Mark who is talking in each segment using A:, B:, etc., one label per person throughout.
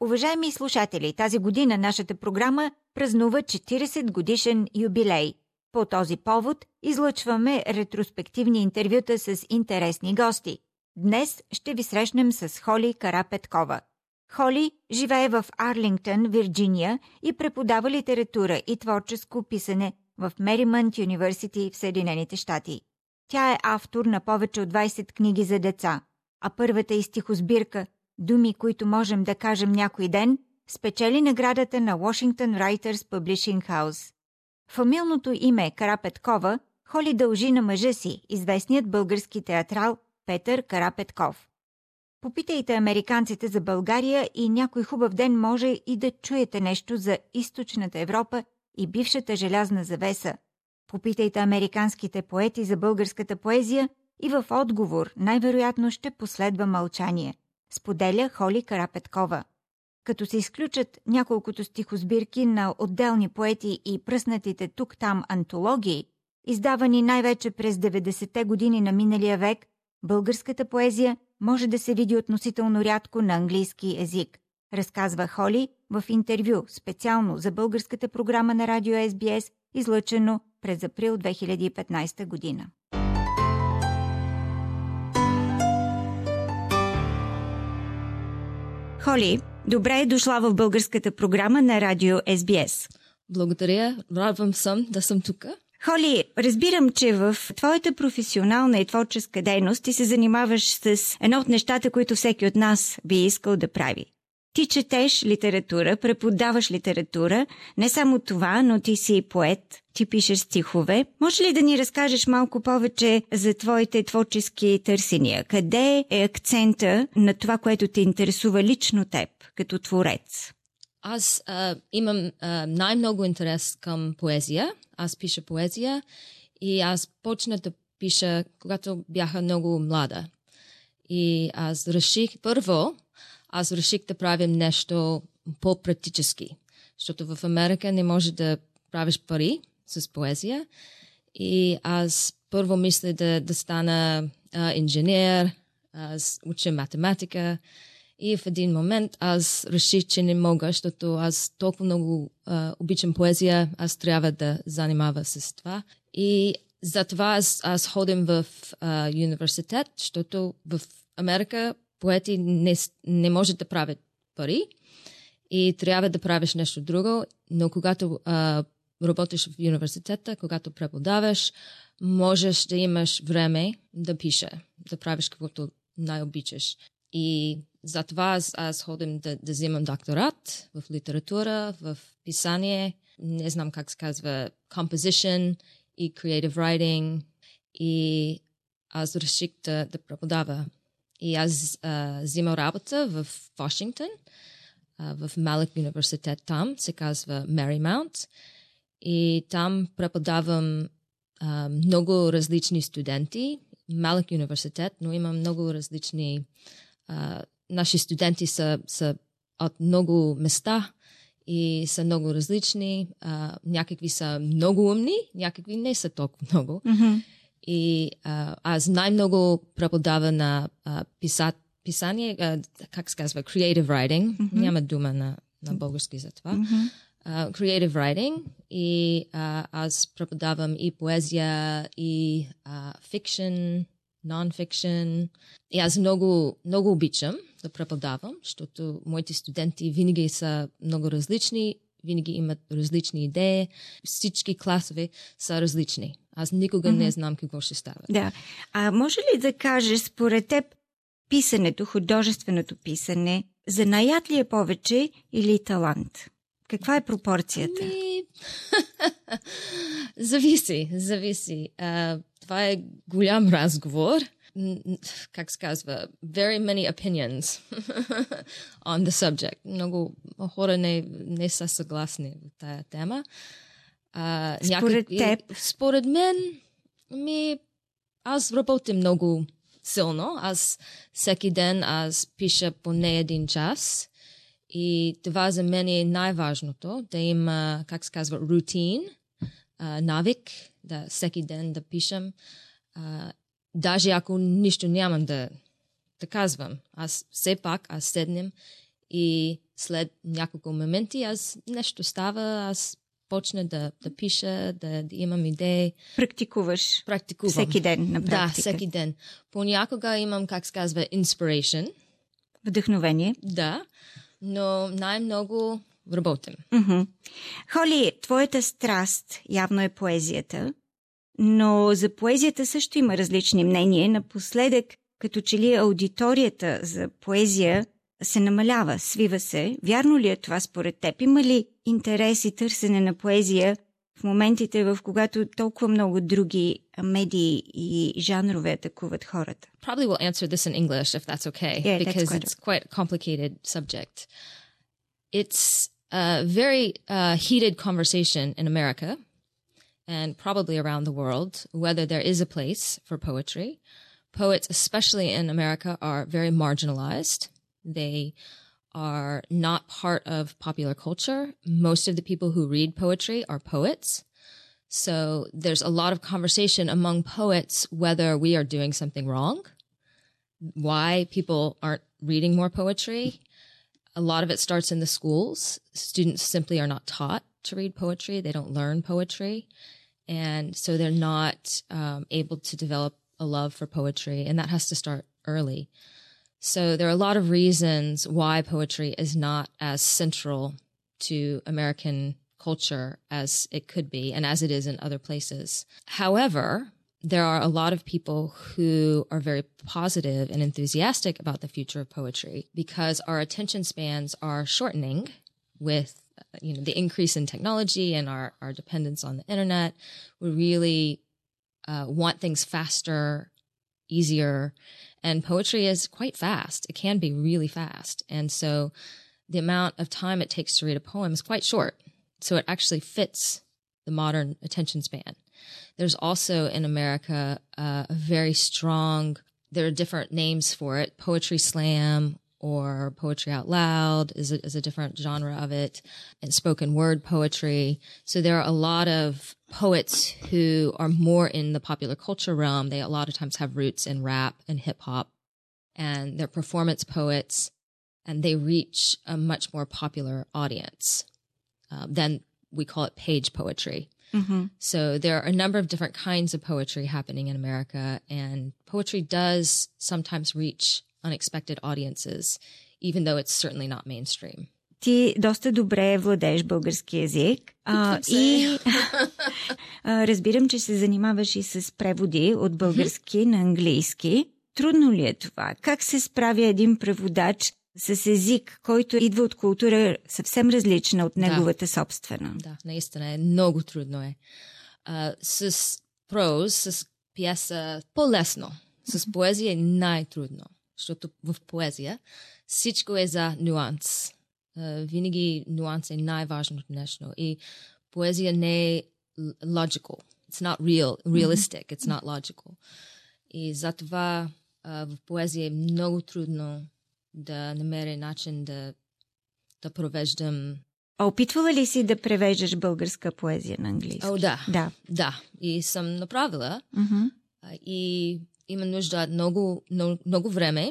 A: Уважаеми слушатели, тази година нашата програма празнува 40 годишен юбилей. По този повод излъчваме ретроспективни интервюта с интересни гости. Днес ще ви срещнем с Холи Карапеткова. Холи живее в Арлингтън, Вирджиния и преподава литература и творческо писане в Меримънт Юниверсити в Съединените щати. Тя е автор на повече от 20 книги за деца, а първата й стихосбирка «Думи, които можем да кажем някой ден» спечели наградата на Washington Writers Publishing House. Фамилното име Карапеткова Холи дължи на мъжа си, известният български театрал Петър Карапетков. Попитайте американците за България и някой хубав ден може и да чуете нещо за източната Европа и бившата желязна завеса. Попитайте американските поети за българската поезия и в отговор най-вероятно ще последва мълчание, споделя Холи Карапеткова. Като се изключат няколкото стихосбирки на отделни поети и пръснатите тук-там антологии, издавани най-вече през 90-те години на миналия век, българската поезия може да се види относително рядко на английски език, разказва Холи в интервю специално за българската програма на радио SBS, излъчено през април 2015 година. Холи, добре е дошла в българската програма на радио SBS.
B: Благодаря, радвам съм да съм тук.
A: Холи, разбирам, че в твоята професионална и творческа дейност ти се занимаваш с едно от нещата, които всеки от нас би искал да прави. Ти четеш литература, преподаваш литература, не само това, но ти си поет, ти пишеш стихове. Може ли да ни разкажеш малко повече за твоите творчески търсения? Къде е акцента на това, което те интересува лично теб, като творец?
B: Аз имам най-много интерес към поезия. Аз пиша поезия и аз почнах да пиша, когато бяха много млада. И аз реших да правим нещо по-практически, защото в Америка не може да правиш пари с поезия. И аз първо мисля да стана инженер, аз уча математика. И в един момент аз реших, че не мога, защото аз толкова много обичам поезия, аз трябва да занимава с това. И затова аз ходим в университет, защото в Америка поети не може да правят пари и трябва да правиш нещо друго, но когато работиш в университета, когато преподаваш, можеш да имаш време да пише, да правиш каквото най-обичаш. И затова аз ходим да взимам докторат в литература, в писание, не знам как се казва, composition и creative writing. И аз реших да преподава. И аз взимам работа в Вашингтон, в малък университет там, се казва Marymount. И там преподавам много различни студенти, малък университет, но има много различни наши студенти са от много места и са много различни. Някакви са много умни, някакви не са толкова много. Mm-hmm. И аз най-много преподавам на писание, как се казва, creative writing. Mm-hmm. Няма дума на български за това. Mm-hmm. Creative writing. И аз преподавам и поезия, и fiction, non-fiction. И аз много, много обичам да преподавам, защото моите студенти винаги са много различни, винаги имат различни идеи. Всички класове са различни. Аз никога не знам какво ще става.
A: Да. А може ли да кажеш, според теб, писането, художественото писане, занаят ли е повече или талант? Каква е пропорцията?
B: Зависи. Това е голям разговор. Как се казва? Very many opinions on the subject. Много хора не са съгласни в тая тема.
A: Според теб?
B: Според мен, аз работя много силно. Аз всеки ден пиша поне 1 час. И това за мен е най-важното, да има, как се казва, рутин, навик, да всеки ден да пишем. Даже ако нищо нямам да казвам, все пак седнем И след няколко моменти аз нещо става, аз почна да пиша, да имам идеи.
A: Практикувам. Всеки ден на практика.
B: Да, всеки ден. Понякога имам, как се казва, inspiration.
A: Вдъхновение.
B: Да, но най-много работим.
A: Холи, твоята страст явно е поезията, но за поезията също има различни мнения. Напоследък, като че ли аудиторията за поезия се намалява, свива се. Вярно ли е това според теб? Има ли интерес и търсене на поезия в моментите, в когато толкова много други медии и жанрове атакуват хората?
B: Probably will answer this in English if that's okay, because it's quite a complicated subject. It's a very heated conversation in America and probably around the world, whether there is a place for poetry. Poets, especially in America, are very marginalized. They are not part of popular culture. Most of the people who read poetry are poets. So there's a lot of conversation among poets whether we are doing something wrong, why people aren't reading more poetry. A lot of it starts in the schools. Students simply are not taught to read poetry. They don't learn poetry. And so they're not able to develop a love for poetry. And that has to start early. So there are a lot of reasons why poetry is not as central to American culture as it could be and as it is in other places. However, there are a lot of people who are very positive and enthusiastic about the future of poetry because our attention spans are shortening with the increase in technology and our dependence on the internet. We really want things faster, easier. And poetry is quite fast. It can be really fast. And so the amount of time it takes to read a poem is quite short. So it actually fits the modern attention span. There's also in America a very strong, there are different names for it, poetry slam or poetry out loud is a different genre of it, and spoken word poetry. So there are a lot of poets who are more in the popular culture realm. They a lot of times have roots in rap and hip hop, and they're performance poets, and they reach a much more popular audience than we call it page poetry. So there are a number of different kinds of poetry happening in America, and poetry does sometimes reach unexpected audiences, even though it's certainly not mainstream.
A: Ти доста добре владееш български език и разбирам, че се занимаваш и с преводи от български на английски. Трудно ли е това? Как се справя един преводач с език, който идва от култура съвсем различна от неговата собствена?
B: Да, наистина е. Много трудно е. С проз, с пиеса по-лесно. С поезия е най-трудно. Защото в поезия всичко е за нюанс. Винаги нюанс е най-важното нещо. И поезия не е logical. It's not realistic. It's not logical. И затова в поезия е много трудно да намеря начин да провеждам.
A: А опитвала ли си да превеждаш българска поезия на английски?
B: Да. И съм направила. И има нужда много време,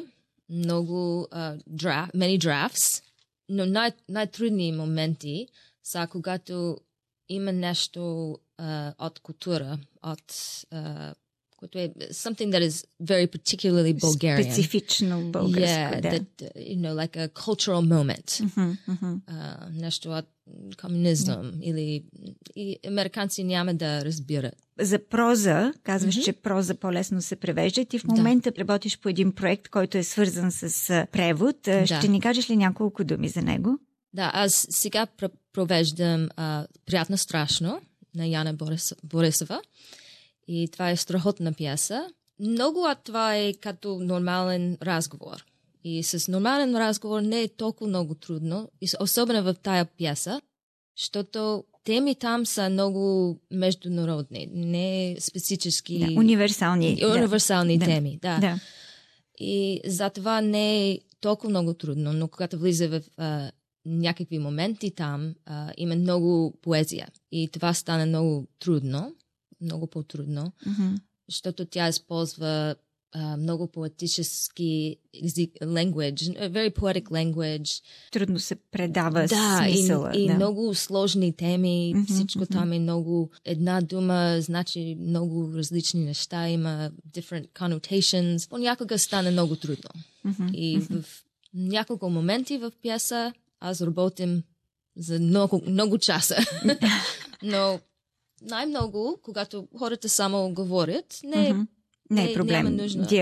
B: many drafts, но най-трудни моменти са когато има нещо от култура, което е something that is very particularly Bulgarian.
A: Специфично българско, да.
B: Like a cultural moment. Нещо от комунизъм или американци няма да разбират.
A: За проза, казваш, че проза по-лесно се превежда. Ти в момента работиш по един проект, който е свързан с превод. Ще ни кажеш ли няколко думи за него?
B: Да, аз сега провеждам Приятно страшно на Яна Борисова. И това е страхотна пиеса. Много от това е като нормален разговор. И с нормален разговор не е толкова много трудно, особено в тая пиеса, защото теми там са много международни, не специфически... универсални теми. Да. И затова не е толкова много трудно, но когато влиза в някакви моменти там, има много поезия. И това стане много трудно. Много по-трудно, защото тя използва много поетически език, language, very poetic language.
A: Трудно се предава смисъла.
B: И много сложни теми, всичко там е много, една дума значи много различни неща, има different connotations. Понякога стане много трудно. И в няколко моменти в пиеса аз работим за много часа. Но най-много, когато хората само говорят, не е проблем.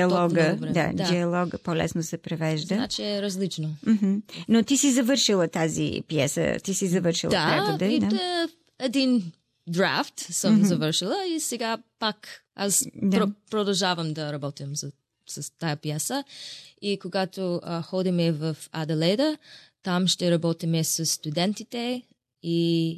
A: Диалога по-лесно се превежда.
B: Значи е различно.
A: Но ти си завършила тази пиеса, ти си завършила превода.
B: Един драфт съм завършила и сега пак аз продължавам да работим с тая пиеса. И когато ходиме в Аделаида, там ще работиме с студентите и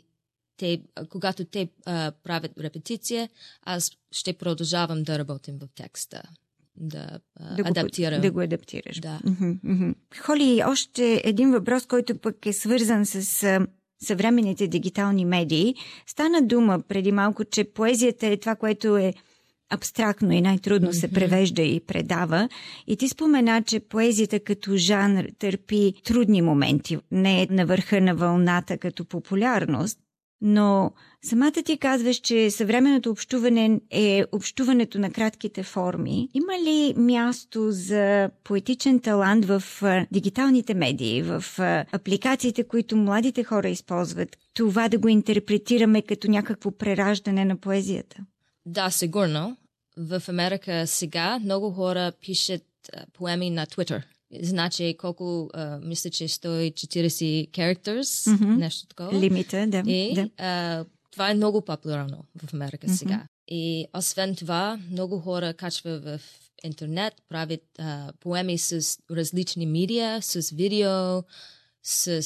B: когато те правят репетиция, аз ще продължавам да работим в текста, да адаптирам.
A: Да го адаптираш.
B: Да.
A: Холи, още един въпрос, който пък е свързан с съвременните дигитални медии. Стана дума преди малко, че поезията е това, което е абстрактно и най-трудно се превежда и предава. И ти спомена, че поезията като жанр търпи трудни моменти. Не е на върха на вълната като популярност. Но самата ти казваш, че съвременното общуване е общуването на кратките форми. Има ли място за поетичен талант в дигиталните медии, в апликациите, които младите хора използват? Това да го интерпретираме като някакво прераждане на поезията?
B: Да, сигурно. В Америка сега много хора пишат поеми на Twitter. Значи колко, мисля, че 140 characters, нещо такова.
A: Лимита, да.
B: И това е много популярно в Америка сега. И освен това, много хора качват в интернет, правят поеми с различни медиа, с видео, с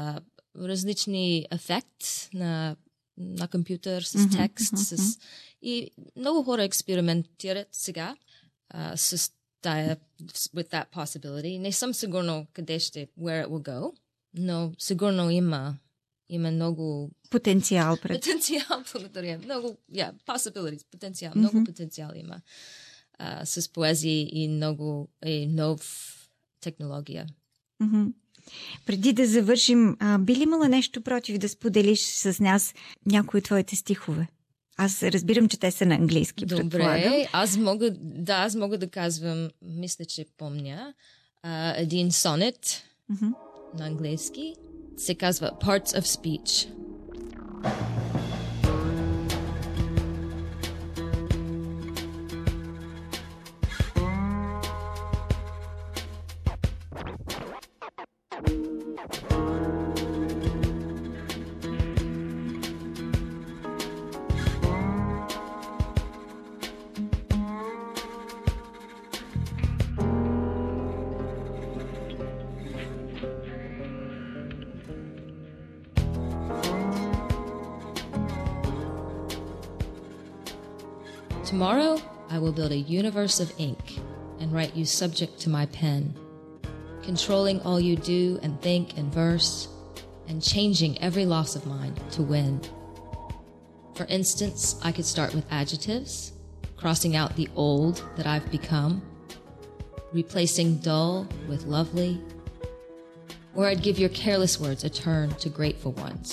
B: различни ефекти на компютър, с текст. И много хора експериментират сега с with that possibility. Не съм сигурно къде ще, where it will go, но сигурно има много
A: потенциал.
B: Благодаря. Много, possibilities, потенциал. Много потенциал има с поезия и нов технология.
A: Преди да завършим, би ли имала нещо против да споделиш с нас някои от твоите стихове? Аз разбирам, че те са на английски.
B: Добре, аз мога да казвам, мисля, че помня, един сонет на английски. Се казва Parts of Speech. Tomorrow, I will build a universe of ink and write you subject to my pen, controlling all you do and think in verse, and changing every loss of mine to win. For instance, I could start with adjectives, crossing out the old that I've become, replacing dull with lovely, or I'd give your careless words a turn to grateful ones.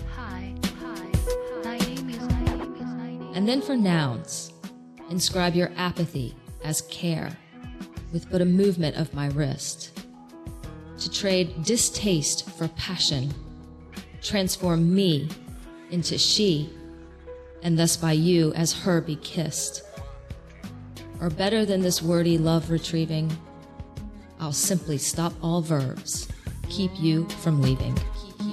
B: And then for nouns, inscribe your apathy as care with but a movement of my wrist. To trade distaste for passion, transform me into she, and thus by you as her be kissed. Or better than this wordy love retrieving, I'll simply stop all verbs, keep you from leaving.